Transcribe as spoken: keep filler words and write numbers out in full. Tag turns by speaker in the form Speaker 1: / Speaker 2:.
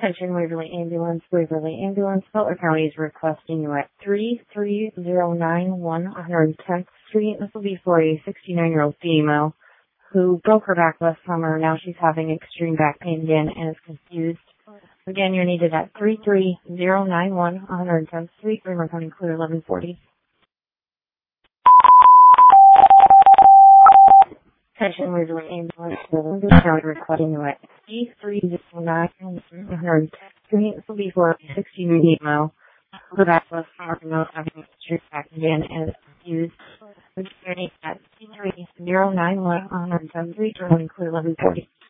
Speaker 1: Attention Waverly Ambulance, Waverly Ambulance, Butler County is requesting you at three three zero nine one one hundred tenth Street. This will be for a sixty-nine-year-old female who broke her back last summer. Now she's having extreme back pain again and is confused. Again, you're needed at three three zero nine one one hundred tenth Street, River County, clear eleven forty. Attention Waverly Ambulance, Waverly County requesting you at three three zero nine one one hundred tenth Street. This will be for a sixty-nine-year-old female who back last summer now having extreme back again and is confused. Again, you're needed at three three zero nine one one hundred tenth Street, River County, clear eleven forty.